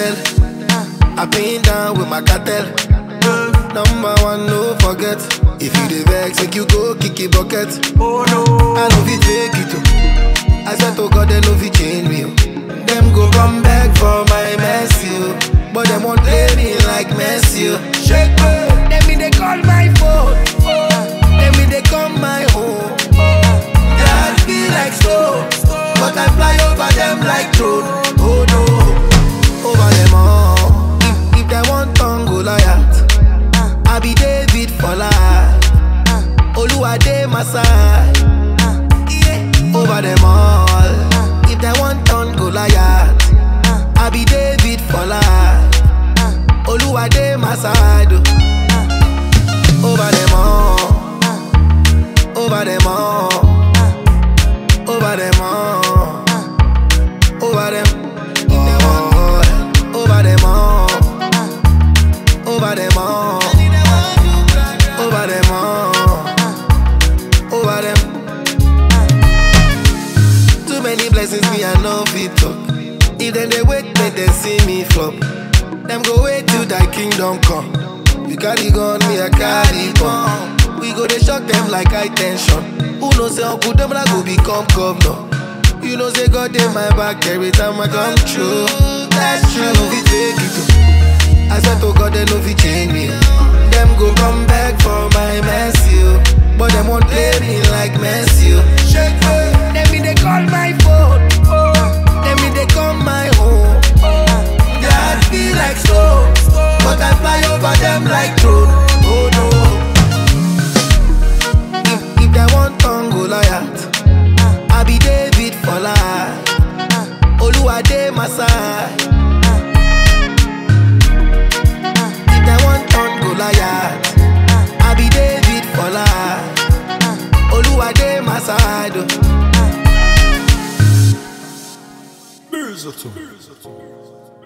tell. I've been down with my cartel. Number one, no forget. If you the vex, make you go kick it bucket. Oh no, I know it fake it too. I swear to God, they know it change me. Them go come back for my mess, you. But them won't play me like Messi. Shake me, let me they call my phone. Let me they come my home. That feel like slow, but I fly over them like drone. Oh no, over them all. If they want tongue, go Goliath. I be David for life. Oluwade my side. Over them all. If they want tongue, Goliath. I be David for life. Oluwade my side. Over them all. Over them all. Over them all. Over them all. Over them all. Over them all. Over them all. Over them. Too many blessings me I know fit talk. If then they wait, make them see me flop. Them go wait till thy kingdom come. You carry gun, me I carry bomb. We go they shock them like high tension. Who knows say Uncle Demla go become governor. You know say God in my back every time I come true. That's true, we fake it too. I swear to God they know fi change me. Them go come back for my mess, you. But them won't play me like Messi. Shake me, let me they call my phone. Let me they come my home. That feel like slow, but I fly over them like drone. Oh no. If they want tongue, Goliath. I be David for life. Oluwade my side. If they want tongue, Goliath. I be David for life. Oluwade my side.